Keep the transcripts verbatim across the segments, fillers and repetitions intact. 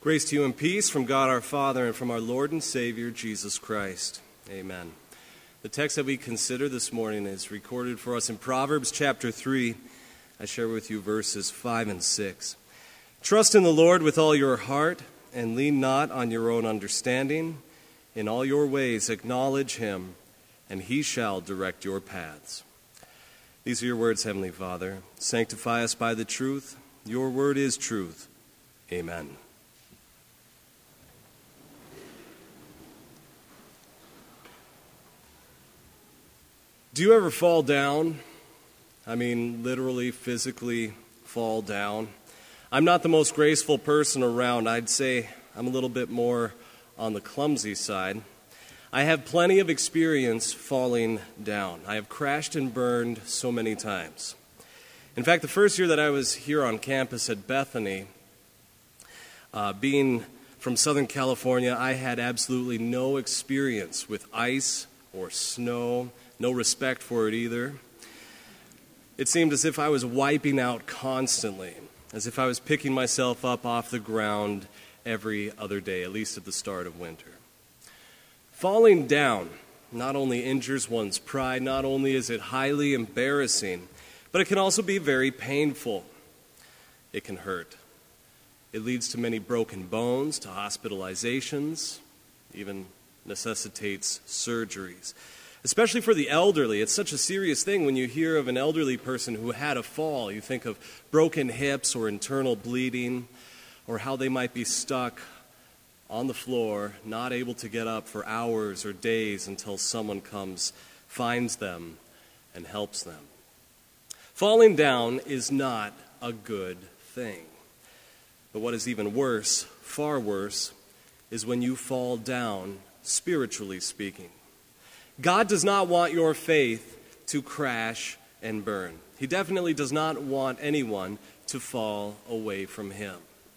Grace to you and peace from God our Father and from our Lord and Savior, Jesus Christ. Amen. The text that we consider this morning is recorded for us in Proverbs chapter three. I share with you verses five and six. Trust in the Lord with all your heart and lean not on your own understanding. In all your ways acknowledge him, and he shall direct your paths. These are your words, Heavenly Father. Sanctify us by the truth. Your word is truth. Amen. Do you ever fall down? I mean, literally, physically fall down. I'm not the most graceful person around. I'd say I'm a little bit more on the clumsy side. I have plenty of experience falling down. I have crashed and burned so many times. In fact, the first year that I was here on campus at Bethany, uh, being from Southern California, I had absolutely no experience with ice or snow. No respect for it either. It seemed as if I was wiping out constantly, as if I was picking myself up off the ground every other day, at least at the start of winter. Falling down not only injures one's pride, not only is it highly embarrassing, but it can also be very painful. It can hurt. It leads to many broken bones, to hospitalizations, even necessitates surgeries. Especially for the elderly, it's such a serious thing when you hear of an elderly person who had a fall. You think of broken hips or internal bleeding, or how they might be stuck on the floor, not able to get up for hours or days until someone comes, finds them, and helps them. Falling down is not a good thing. But what is even worse, far worse, is when you fall down, spiritually speaking. God does not want your faith to crash and burn. He definitely does not want anyone to fall away from him.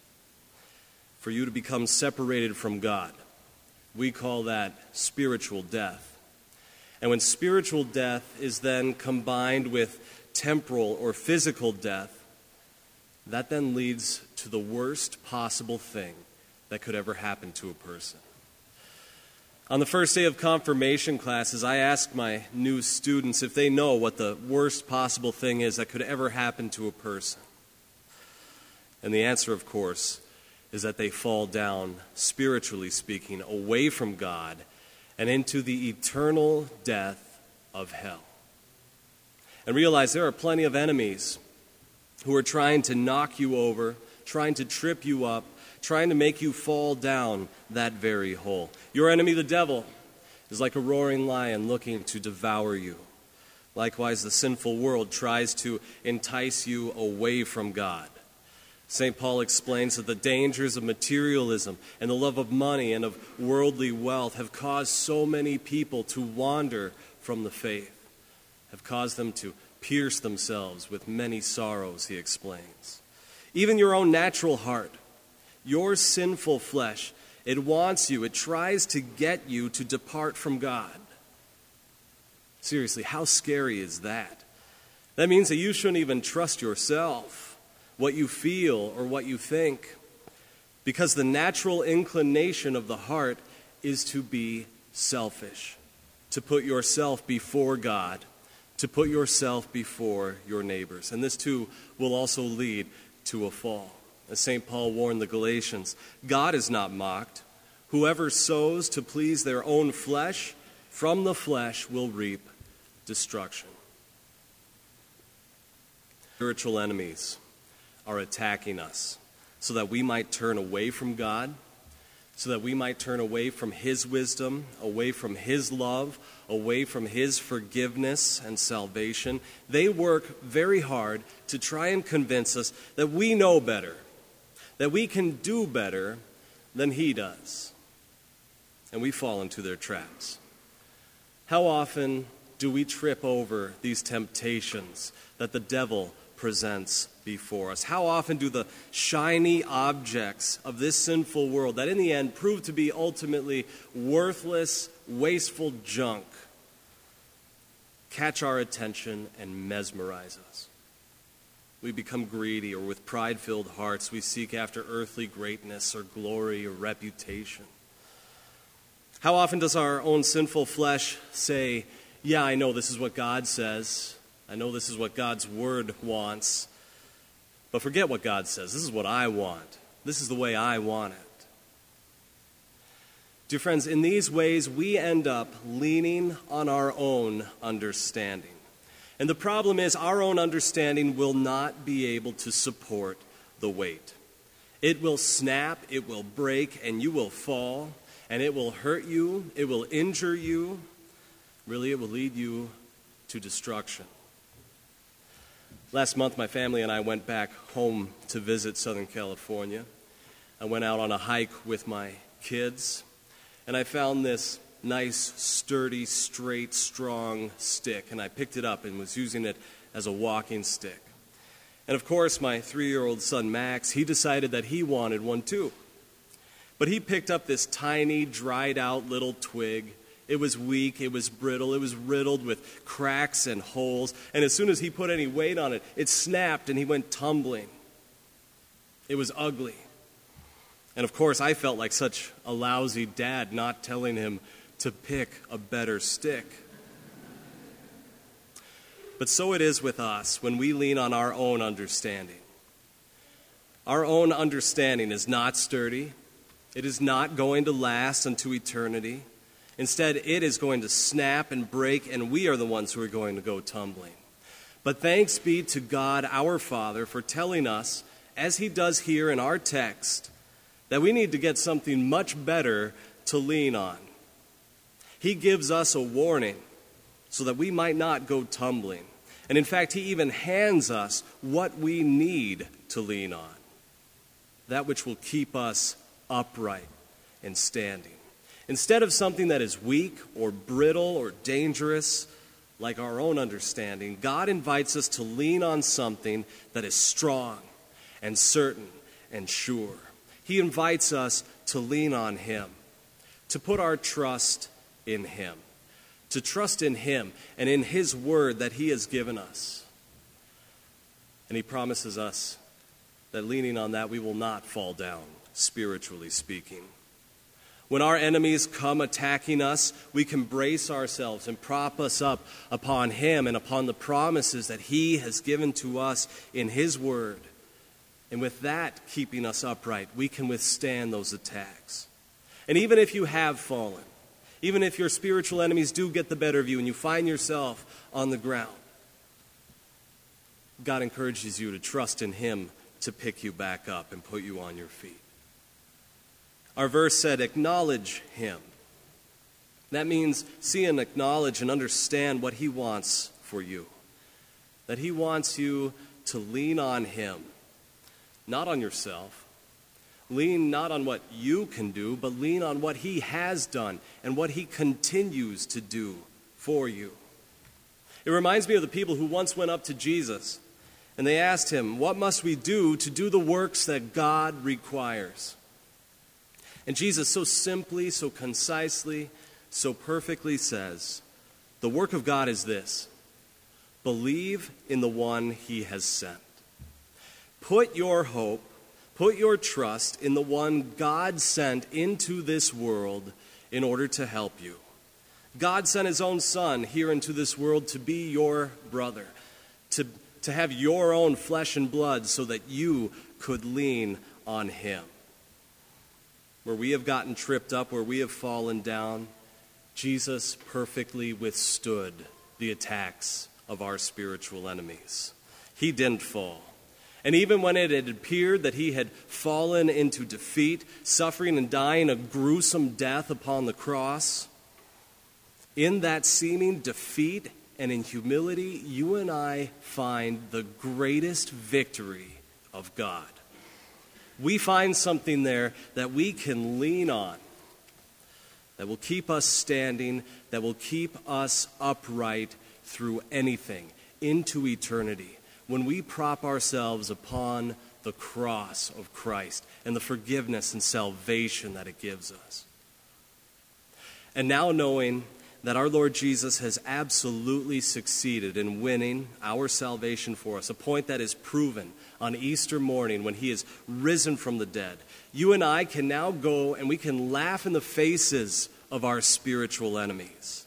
For you to become separated from God, we call that spiritual death. And when spiritual death is then combined with temporal or physical death, that then leads to the worst possible thing that could ever happen to a person. On the first day of confirmation classes, I asked my new students if they know what the worst possible thing is that could ever happen to a person. And the answer, of course, is that they fall down, spiritually speaking, away from God and into the eternal death of hell. And realize there are plenty of enemies who are trying to knock you over, trying to trip you up, trying to make you fall down that very hole. Your enemy, the devil, is like a roaring lion looking to devour you. Likewise, the sinful world tries to entice you away from God. Saint Paul explains that the dangers of materialism and the love of money and of worldly wealth have caused so many people to wander from the faith, have caused them to pierce themselves with many sorrows, he explains. Even your own natural heart, your sinful flesh, it wants you, it tries to get you to depart from God. Seriously, how scary is that? That means that you shouldn't even trust yourself, what you feel or what you think, because the natural inclination of the heart is to be selfish, to put yourself before God, to put yourself before your neighbors. And this too will also lead to a fall. As Saint Paul warned the Galatians, God is not mocked. Whoever sows to please their own flesh, from the flesh will reap destruction. Spiritual enemies are attacking us so that we might turn away from God, so that we might turn away from his wisdom, away from his love, away from his forgiveness and salvation. They work very hard to try and convince us that we know better, that we can do better than he does. And we fall into their traps. How often do we trip over these temptations that the devil presents before us? How often do the shiny objects of this sinful world that in the end prove to be ultimately worthless, wasteful junk catch our attention and mesmerize us? we become greedy, or with pride-filled hearts, we seek after earthly greatness or glory or reputation. How often does our own sinful flesh say, yeah, I know this is what God says. I know this is what God's word wants. But forget what God says. This is what I want. This is the way I want it. Dear friends, in these ways, we end up leaning on our own understanding. And the problem is, our own understanding will not be able to support the weight. It will snap, it will break, and you will fall, and it will hurt you, it will injure you. Really, it will lead you to destruction. Last month, my family and I went back home to visit Southern California. I went out on a hike with my kids, and I found this nice, sturdy, straight, strong stick, and I picked it up and was using it as a walking stick. And of course, my three-year-old son, Max, he decided that he wanted one too. But he picked up this tiny, dried-out little twig. It was weak, it was brittle, it was riddled with cracks and holes, and as soon as he put any weight on it, it snapped and he went tumbling. It was ugly. And of course, I felt like such a lousy dad not telling him to pick a better stick. But so it is with us when we lean on our own understanding. Our own understanding is not sturdy. It is not going to last unto eternity. Instead, it is going to snap and break, and we are the ones who are going to go tumbling. But thanks be to God, our Father, for telling us, as he does here in our text, that we need to get something much better to lean on. He gives us a warning so that we might not go tumbling. And in fact, he even hands us what we need to lean on, that which will keep us upright and standing. Instead of something that is weak or brittle or dangerous, like our own understanding, God invites us to lean on something that is strong and certain and sure. He invites us to lean on him, to put our trust in him, to trust in him and in his word that he has given us. And he promises us that leaning on that, we will not fall down, spiritually speaking. When our enemies come attacking us, we can brace ourselves and prop us up upon him and upon the promises that he has given to us in his word. And with that keeping us upright, we can withstand those attacks. And even if you have fallen, even if your spiritual enemies do get the better of you and you find yourself on the ground, God encourages you to trust in him to pick you back up and put you on your feet. Our verse said, acknowledge him. That means see and acknowledge and understand what he wants for you. That he wants you to lean on him, not on yourself. Lean not on what you can do, but lean on what he has done and what he continues to do for you. It reminds me of the people who once went up to Jesus and they asked him, what must we do to do the works that God requires? And Jesus so simply, so concisely, so perfectly says, the work of God is this: believe in the one he has sent. Put your hope, put your trust in the one God sent into this world in order to help you. God sent his own son here into this world to be your brother, to, to have your own flesh and blood so that you could lean on him. Where we have gotten tripped up, where we have fallen down, Jesus perfectly withstood the attacks of our spiritual enemies. He didn't fall. And even when it had appeared that he had fallen into defeat, suffering and dying a gruesome death upon the cross, in that seeming defeat and in humility, you and I find the greatest victory of God. We find something there that we can lean on, that will keep us standing, that will keep us upright through anything, into eternity, when we prop ourselves upon the cross of Christ and the forgiveness and salvation that it gives us. And now knowing that our Lord Jesus has absolutely succeeded in winning our salvation for us, a point that is proven on Easter morning when he is risen from the dead, you and I can now go and we can laugh in the faces of our spiritual enemies.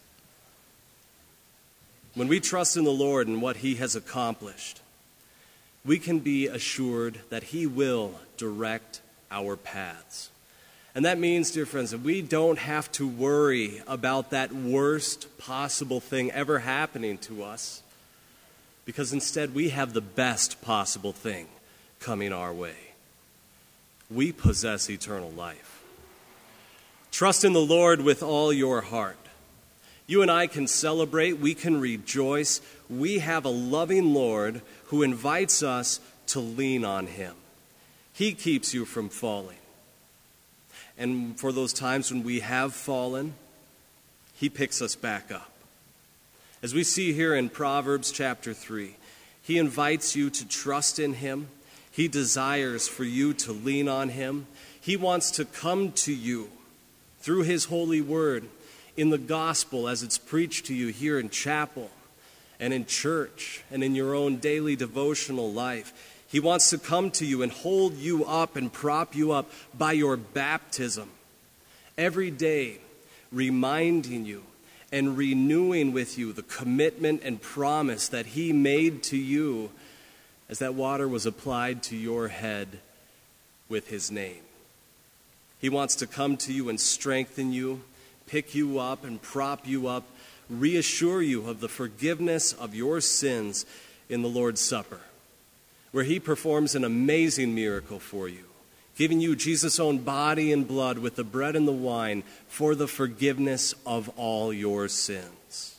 When we trust in the Lord and what he has accomplished, we can be assured that he will direct our paths. And that means, dear friends, that we don't have to worry about that worst possible thing ever happening to us, because instead we have the best possible thing coming our way. We possess eternal life. Trust in the Lord with all your heart. You and I can celebrate, we can rejoice. We have a loving Lord who invites us to lean on him. He keeps you from falling. And for those times when we have fallen, he picks us back up. As we see here in Proverbs chapter three, he invites you to trust in him. He desires for you to lean on him. He wants to come to you through his holy word in the gospel as it's preached to you here in chapel and in church and in your own daily devotional life. He wants to come to you and hold you up and prop you up by your baptism every day, reminding you and renewing with you the commitment and promise that he made to you as that water was applied to your head with his name. He wants to come to you and strengthen you, pick you up and prop you up, reassure you of the forgiveness of your sins in the Lord's Supper, where he performs an amazing miracle for you, giving you Jesus' own body and blood with the bread and the wine for the forgiveness of all your sins.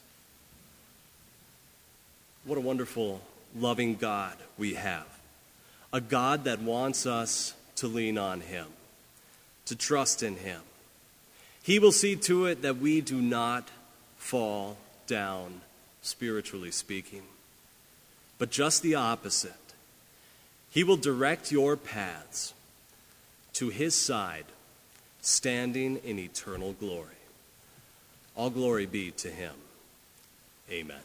What a wonderful, loving God we have. A God that wants us to lean on him, to trust in him. He will see to it that we do not fall down, spiritually speaking, but just the opposite. He will direct your paths to his side, standing in eternal glory. All glory be to him. Amen.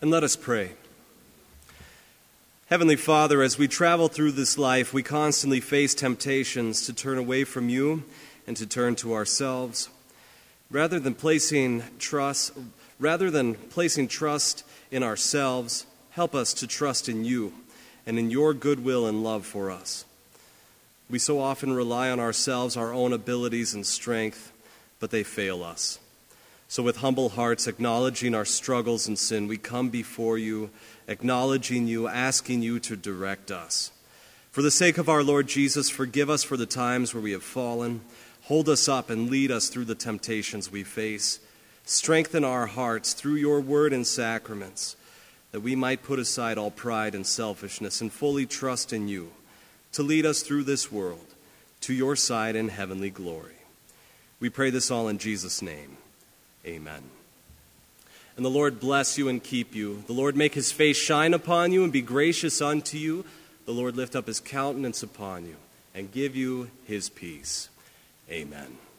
And let us pray. Heavenly Father, as we travel through this life, we constantly face temptations to turn away from you and to turn to ourselves. Rather than placing trust, rather than placing trust in ourselves, help us to trust in you and in your goodwill and love for us. We so often rely on ourselves, our own abilities and strength, but they fail us. So with humble hearts, acknowledging our struggles and sin, we come before you, acknowledging you, asking you to direct us. For the sake of our Lord Jesus, forgive us for the times where we have fallen. Hold us up and lead us through the temptations we face. Strengthen our hearts through your word and sacraments, that we might put aside all pride and selfishness and fully trust in you to lead us through this world to your side in heavenly glory. We pray this all in Jesus' name. Amen. And the Lord bless you and keep you. The Lord make his face shine upon you and be gracious unto you. The Lord lift up his countenance upon you and give you his peace. Amen.